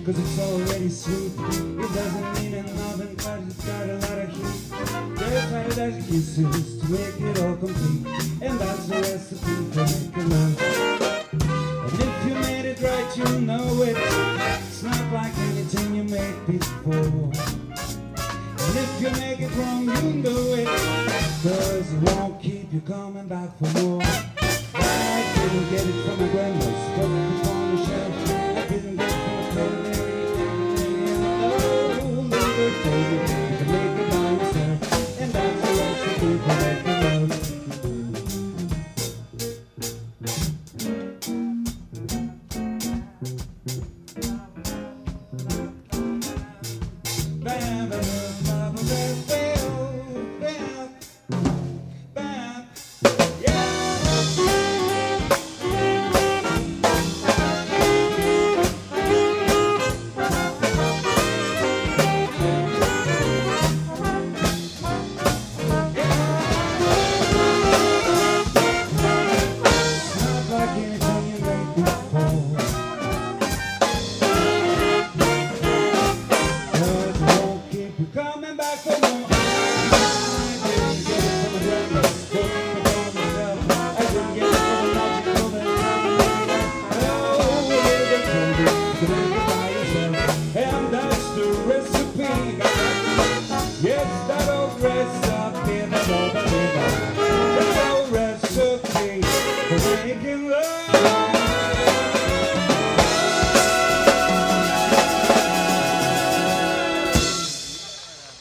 cause it's already sweet. It doesn't mean nothing cause it's got a lot of heat. Just how does kisses to make it all complete. And that's the recipe for making love. And if you made it right, you know it. It's not like anything you made before. And if you make it wrong, you know it, cause it won't keep you coming back for more. I didn't get it from my grandma's book on the shelf. I didn't get it from a culinary. Oh, never told you you can make it by yourself. And that's the recipe for making love. Coming back for more. I didn't get it from a grandma's book about myself. I didn't get it from a logical that oh, they told you to make it by yourself. And that's the recipe. Yes, that old recipe, that old recipe for making love.